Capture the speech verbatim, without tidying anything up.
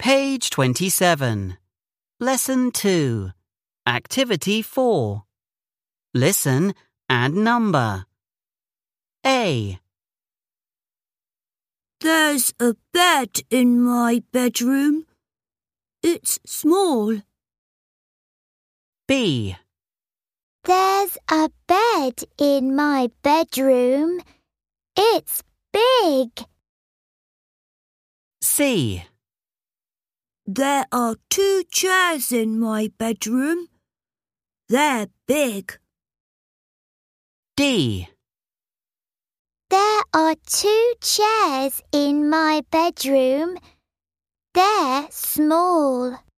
Page twenty-seven. Lesson two. Activity four. Listen and number. A. There's a bed in my bedroom. It's small. B. There's a bed in my bedroom. It's big. C. There are two chairs in my bedroom. They're big. D. There are two chairs in my bedroom. They're small.